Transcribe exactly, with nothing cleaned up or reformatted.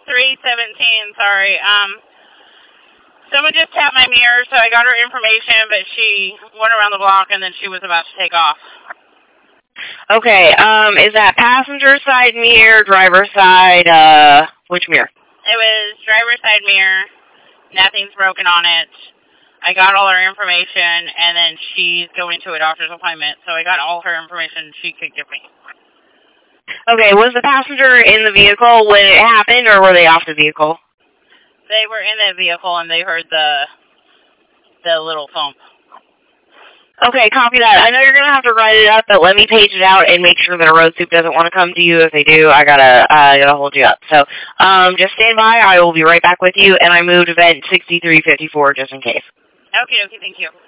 three seventeen, sorry. Um, someone just tapped my mirror, so I got her information, but she went around the block and then she was about to take off. Okay, um, is that passenger side mirror, driver side, uh, which mirror? It was driver's side mirror. Nothing's broken on it. I got all her information, and then she's going to a doctor's appointment, so I got all her information she could give me. Okay, was the passenger in the vehicle when it happened, or were they off the vehicle? They were in the vehicle, and they heard the the little thump. Okay, copy that. I know you're going to have to write it up, but let me page it out and make sure that a road soup doesn't want to come to you. If they do, I gotta, uh, I gotta hold you up. So, um, just stand by. I will be right back with you, and I moved event sixty-three fifty-four just in case. Okay, okay, thank you.